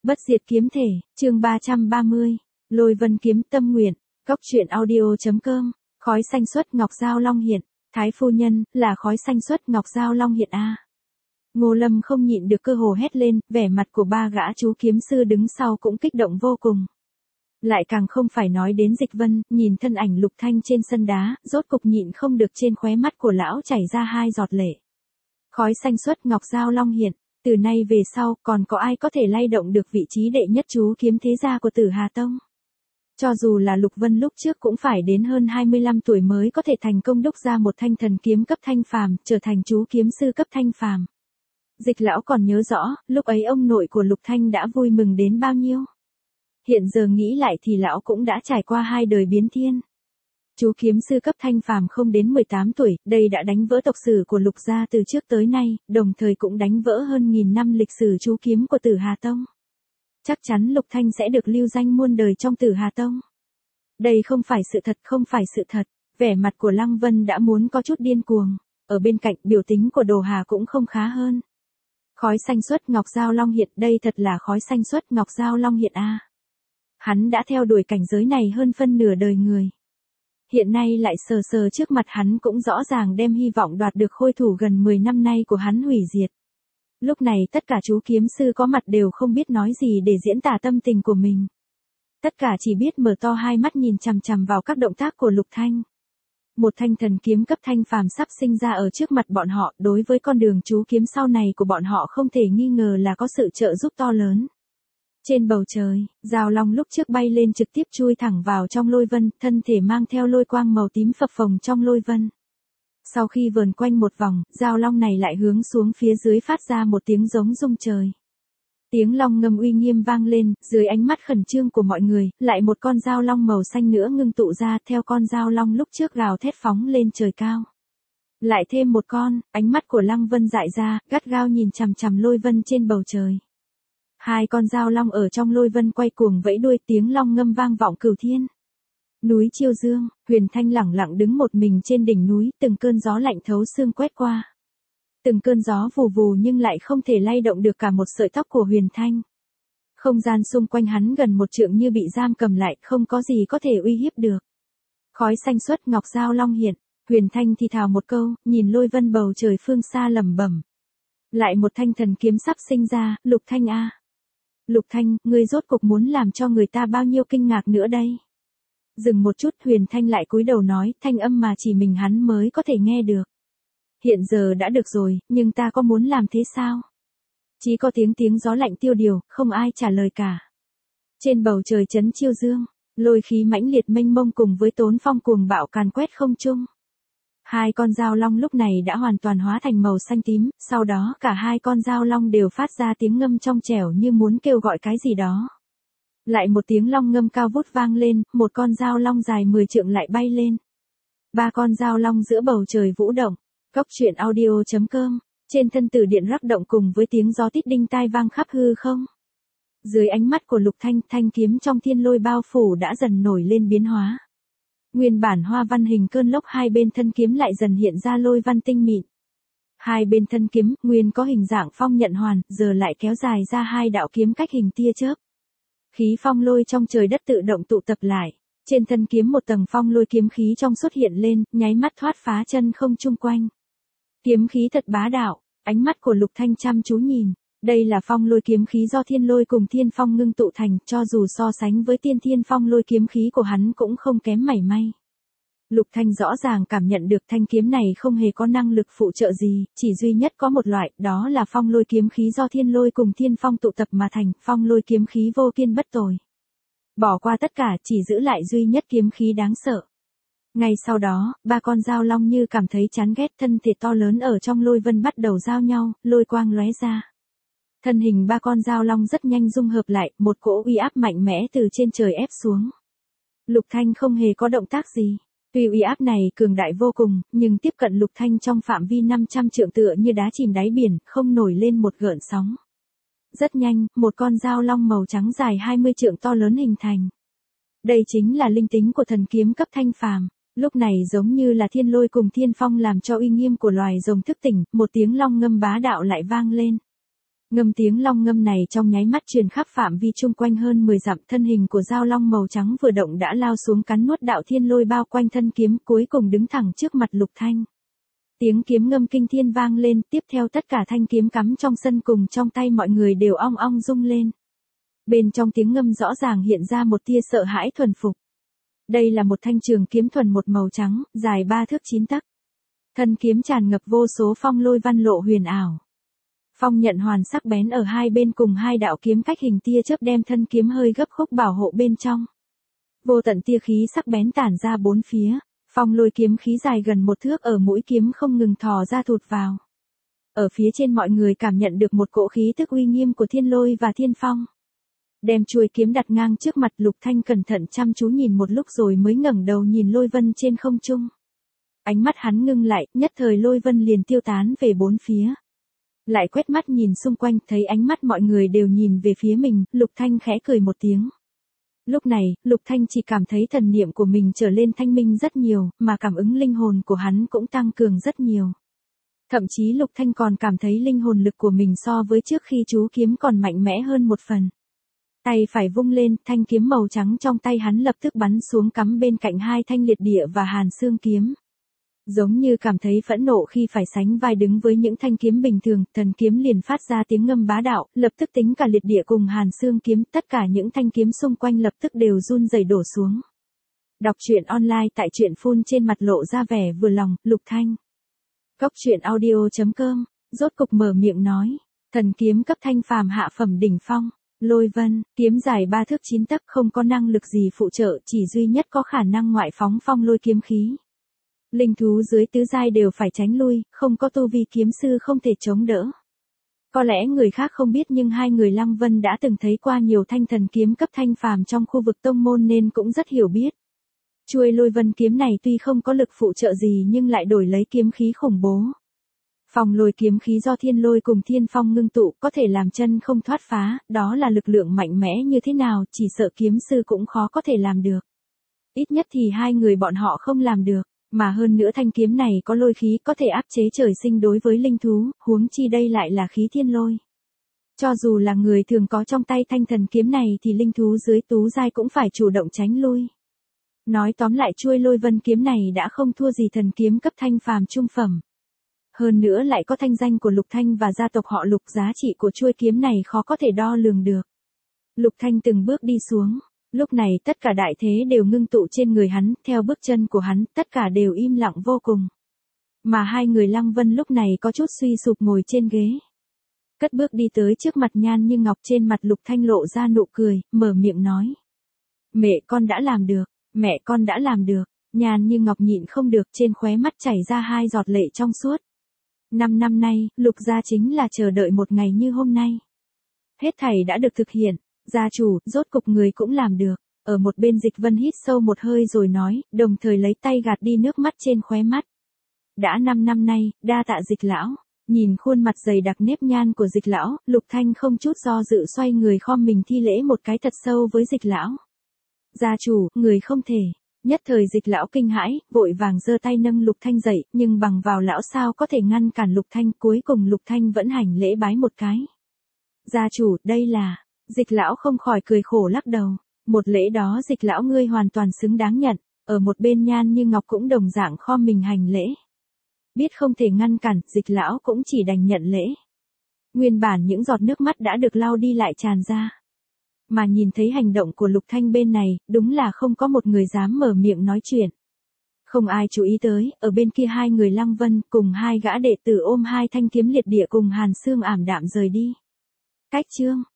Bất diệt kiếm thể, chương 330, Lôi Vân kiếm tâm nguyện, góc truyện audio.com, khói xanh xuất ngọc giao long hiện, thái phu nhân, là khói xanh xuất ngọc giao long hiện a. Ngô Lâm không nhịn được cơ hồ hét lên, vẻ mặt của ba gã chú kiếm sư đứng sau cũng kích động vô cùng. Lại càng không phải nói đến Dịch Vân, nhìn thân ảnh Lục Thanh trên sân đá, rốt cục nhịn không được trên khóe mắt của lão chảy ra hai giọt lệ. Khói xanh xuất ngọc giao long hiện, từ nay về sau còn có ai có thể lay động được vị trí đệ nhất chú kiếm thế gia của Tử Hà Tông. Cho dù là Lục Vân lúc trước cũng phải đến hơn 25 tuổi mới có thể thành công đúc ra một thanh thần kiếm cấp thanh phàm, trở thành chú kiếm sư cấp thanh phàm. Dịch lão còn nhớ rõ, lúc ấy ông nội của Lục Thanh đã vui mừng đến bao nhiêu. Hiện giờ nghĩ lại thì lão cũng đã trải qua hai đời biến thiên. Chú kiếm sư cấp thanh phàm không đến 18 tuổi, đây đã đánh vỡ tộc sử của Lục gia từ trước tới nay, đồng thời cũng đánh vỡ hơn 1000 năm lịch sử chú kiếm của Tử Hà Tông. Chắc chắn Lục Thanh sẽ được lưu danh muôn đời trong Tử Hà Tông. Đây không phải sự thật, không phải sự thật. Vẻ mặt của Lăng Vân đã muốn có chút điên cuồng. Ở bên cạnh biểu tính của Đồ Hà cũng không khá hơn. Khói xanh xuất ngọc giao long hiện, đây thật là khói xanh xuất ngọc giao long hiện a. Hắn đã theo đuổi cảnh giới này hơn phân nửa đời người. Hiện nay lại sờ sờ trước mặt hắn cũng rõ ràng đem hy vọng đoạt được khôi thủ gần 10 năm nay của hắn hủy diệt. Lúc này tất cả chú kiếm sư có mặt đều không biết nói gì để diễn tả tâm tình của mình. Tất cả chỉ biết mở to hai mắt nhìn chằm chằm vào các động tác của Lục Thanh. Một thanh thần kiếm cấp thanh phàm sắp sinh ra ở trước mặt bọn họ, đối với con đường chú kiếm sau này của bọn họ không thể nghi ngờ là có sự trợ giúp to lớn. Trên bầu trời, Giao Long lúc trước bay lên trực tiếp chui thẳng vào trong lôi vân, thân thể mang theo lôi quang màu tím phập phồng trong lôi vân. Sau khi vờn quanh một vòng, Giao Long này lại hướng xuống phía dưới phát ra một tiếng giống rung trời. Tiếng long ngâm uy nghiêm vang lên, dưới ánh mắt khẩn trương của mọi người, lại một con Giao Long màu xanh nữa ngưng tụ ra theo con Giao Long lúc trước gào thét phóng lên trời cao. Lại thêm một con, ánh mắt của Lăng Vân dại ra, gắt gao nhìn chằm chằm lôi vân trên bầu trời. Hai con Giao Long ở trong lôi vân quay cuồng vẫy đuôi, tiếng long ngâm vang vọng cửu thiên. Núi Chiêu Dương, Huyền Thanh lẳng lặng đứng một mình trên đỉnh núi, từng cơn gió lạnh thấu xương quét qua. Từng cơn gió vù vù nhưng lại không thể lay động được cả một sợi tóc của Huyền Thanh. Không gian xung quanh hắn gần một trượng như bị giam cầm lại, không có gì có thể uy hiếp được. Khói xanh xuất ngọc giao long hiện, Huyền Thanh thì thào một câu, nhìn lôi vân bầu trời phương xa lẩm bẩm. Lại một thanh thần kiếm sắp sinh ra, Lục Thanh a. Lục Thanh, ngươi rốt cục muốn làm cho người ta bao nhiêu kinh ngạc nữa đây? Dừng một chút, Huyền Thanh lại cúi đầu nói, thanh âm mà chỉ mình hắn mới có thể nghe được. Hiện giờ đã được rồi, nhưng ta có muốn làm thế sao? Chỉ có tiếng gió lạnh tiêu điều, không ai trả lời cả. Trên bầu trời trấn Chiêu Dương, lôi khí mãnh liệt mênh mông cùng với tốn phong cuồng bạo càn quét không trung. Hai con Giao Long lúc này đã hoàn toàn hóa thành màu xanh tím, sau đó cả hai con Giao Long đều phát ra tiếng ngâm trong trẻo như muốn kêu gọi cái gì đó. Lại một tiếng long ngâm cao vút vang lên, một con Giao Long dài 10 trượng lại bay lên. Ba con Giao Long giữa bầu trời vũ động. Góc truyện audio.com, trên thân tử điện rắc động cùng với tiếng gió tít đinh tai vang khắp hư không. Dưới ánh mắt của Lục Thanh, thanh kiếm trong thiên lôi bao phủ đã dần nổi lên biến hóa. Nguyên bản hoa văn hình cơn lốc hai bên thân kiếm lại dần hiện ra lôi văn tinh mịn. Hai bên thân kiếm, nguyên có hình dạng phong nhận hoàn, giờ lại kéo dài ra hai đạo kiếm cách hình tia chớp. Khí phong lôi trong trời đất tự động tụ tập lại. Trên thân kiếm một tầng phong lôi kiếm khí trong xuất hiện lên, nháy mắt thoát phá chân không chung quanh. Kiếm khí thật bá đạo, ánh mắt của Lục Thanh chăm chú nhìn. Đây là phong lôi kiếm khí do thiên lôi cùng thiên phong ngưng tụ thành, cho dù so sánh với thiên phong lôi kiếm khí của hắn cũng không kém mảy may. Lục Thanh rõ ràng cảm nhận được thanh kiếm này không hề có năng lực phụ trợ gì, chỉ duy nhất có một loại, đó là phong lôi kiếm khí do thiên lôi cùng thiên phong tụ tập mà thành, phong lôi kiếm khí vô kiên bất tồi. Bỏ qua tất cả, chỉ giữ lại duy nhất kiếm khí đáng sợ. Ngay sau đó, ba con Giao Long như cảm thấy chán ghét, thân thể to lớn ở trong lôi vân bắt đầu giao nhau, lôi quang lóe ra. Thân hình ba con Giao Long rất nhanh dung hợp lại, một cỗ uy áp mạnh mẽ từ trên trời ép xuống. Lục Thanh không hề có động tác gì. Tuy uy áp này cường đại vô cùng, nhưng tiếp cận Lục Thanh trong phạm vi 500 trượng tựa như đá chìm đáy biển, không nổi lên một gợn sóng. Rất nhanh, một con Giao Long màu trắng dài 20 trượng to lớn hình thành. Đây chính là linh tính của thần kiếm cấp thanh phàm. Lúc này giống như là thiên lôi cùng thiên phong làm cho uy nghiêm của loài rồng thức tỉnh, một tiếng long ngâm bá đạo lại vang lên. Ngâm tiếng long ngâm này trong nháy mắt truyền khắp phạm vi chung quanh hơn 10 dặm, thân hình của dao long màu trắng vừa động đã lao xuống cắn nuốt đạo thiên lôi bao quanh thân kiếm, cuối cùng đứng thẳng trước mặt Lục Thanh. Tiếng kiếm ngâm kinh thiên vang lên, tiếp theo tất cả thanh kiếm cắm trong sân cùng trong tay mọi người đều ong ong rung lên. Bên trong tiếng ngâm rõ ràng hiện ra một tia sợ hãi thuần phục. Đây là một thanh trường kiếm thuần một màu trắng, dài 3 thước 9 tấc. Thân kiếm tràn ngập vô số phong lôi văn lộ huyền ảo. Phong nhận hoàn sắc bén ở hai bên cùng hai đạo kiếm cách hình tia chớp đem thân kiếm hơi gấp khúc bảo hộ bên trong. Vô tận tia khí sắc bén tản ra bốn phía, phong lôi kiếm khí dài gần 1 thước ở mũi kiếm không ngừng thò ra thụt vào. Ở phía trên mọi người cảm nhận được một cỗ khí tức uy nghiêm của thiên lôi và thiên phong. Đem chuôi kiếm đặt ngang trước mặt, Lục Thanh cẩn thận chăm chú nhìn một lúc rồi mới ngẩng đầu nhìn lôi vân trên không trung. Ánh mắt hắn ngưng lại, nhất thời lôi vân liền tiêu tán về bốn phía. Lại quét mắt nhìn xung quanh, thấy ánh mắt mọi người đều nhìn về phía mình, Lục Thanh khẽ cười một tiếng. Lúc này, Lục Thanh chỉ cảm thấy thần niệm của mình trở lên thanh minh rất nhiều, mà cảm ứng linh hồn của hắn cũng tăng cường rất nhiều. Thậm chí Lục Thanh còn cảm thấy linh hồn lực của mình so với trước khi chú kiếm còn mạnh mẽ hơn một phần. Tay phải vung lên, thanh kiếm màu trắng trong tay hắn lập tức bắn xuống cắm bên cạnh hai thanh liệt địa và hàn xương kiếm. Giống như cảm thấy phẫn nộ khi phải sánh vai đứng với những thanh kiếm bình thường, thần kiếm liền phát ra tiếng ngâm bá đạo, lập tức tính cả liệt địa cùng hàn xương kiếm, tất cả những thanh kiếm xung quanh lập tức đều run rẩy đổ xuống. Đọc truyện online tại truyện phun trên mặt lộ ra vẻ vừa lòng, Lục Thanh. Góc truyện audio.com, rốt cục mở miệng nói, thần kiếm cấp thanh phàm hạ phẩm đỉnh phong. Lôi vân, kiếm dài 3 thước 9 tấc, không có năng lực gì phụ trợ, chỉ duy nhất có khả năng ngoại phóng phong lôi kiếm khí. Linh thú dưới tứ giai đều phải tránh lui, không có tu vi kiếm sư không thể chống đỡ. Có lẽ người khác không biết nhưng hai người Lăng Vân đã từng thấy qua nhiều thanh thần kiếm cấp thanh phàm trong khu vực tông môn nên cũng rất hiểu biết. Chuôi lôi vân kiếm này tuy không có lực phụ trợ gì nhưng lại đổi lấy kiếm khí khủng bố. Phong lôi kiếm khí do thiên lôi cùng thiên phong ngưng tụ có thể làm chân không thoát phá, đó là lực lượng mạnh mẽ như thế nào chỉ sợ kiếm sư cũng khó có thể làm được. Ít nhất thì hai người bọn họ không làm được, mà hơn nữa thanh kiếm này có lôi khí có thể áp chế trời sinh đối với linh thú, huống chi đây lại là khí thiên lôi. Cho dù là người thường có trong tay thanh thần kiếm này thì linh thú dưới tú giai cũng phải chủ động tránh lui. Nói tóm lại chuôi lôi vân kiếm này đã không thua gì thần kiếm cấp thanh phàm trung phẩm. Hơn nữa lại có thanh danh của Lục Thanh và gia tộc họ Lục, giá trị của chuôi kiếm này khó có thể đo lường được. Lục Thanh từng bước đi xuống, lúc này tất cả đại thế đều ngưng tụ trên người hắn, theo bước chân của hắn, tất cả đều im lặng vô cùng. Mà hai người Lăng Vân lúc này có chút suy sụp ngồi trên ghế. Cất bước đi tới trước mặt Nhan Như Ngọc, trên mặt Lục Thanh lộ ra nụ cười, mở miệng nói. Mẹ con đã làm được, mẹ con đã làm được, Nhan Như Ngọc nhịn không được, trên khóe mắt chảy ra 2 giọt lệ trong suốt. 5 năm nay, Lục gia chính là chờ đợi một ngày như hôm nay. Hết thảy đã được thực hiện, gia chủ, rốt cục người cũng làm được. Ở một bên Dịch Vân hít sâu một hơi rồi nói, đồng thời lấy tay gạt đi nước mắt trên khóe mắt. Đã 5 năm nay, đa tạ Dịch lão. Nhìn khuôn mặt dày đặc nếp nhăn của Dịch lão, Lục Thanh không chút do dự xoay người khom mình thi lễ một cái thật sâu với Dịch lão. Gia chủ, người không thể. Nhất thời Dịch lão kinh hãi, vội vàng giơ tay nâng Lục Thanh dậy, nhưng bằng vào lão sao có thể ngăn cản Lục Thanh, cuối cùng Lục Thanh vẫn hành lễ bái một cái. Gia chủ, đây là, Dịch lão không khỏi cười khổ lắc đầu, một lễ đó Dịch lão ngươi hoàn toàn xứng đáng nhận, ở một bên Nhan Như Ngọc cũng đồng dạng khom mình hành lễ. Biết không thể ngăn cản, Dịch lão cũng chỉ đành nhận lễ. Nguyên bản những giọt nước mắt đã được lau đi lại tràn ra. Mà nhìn thấy hành động của Lục Thanh bên này, đúng là không có một người dám mở miệng nói chuyện. Không ai chú ý tới, ở bên kia hai người Lăng Vân cùng hai gã đệ tử ôm hai thanh kiếm liệt địa cùng hàn xương ảm đạm rời đi. Cách chương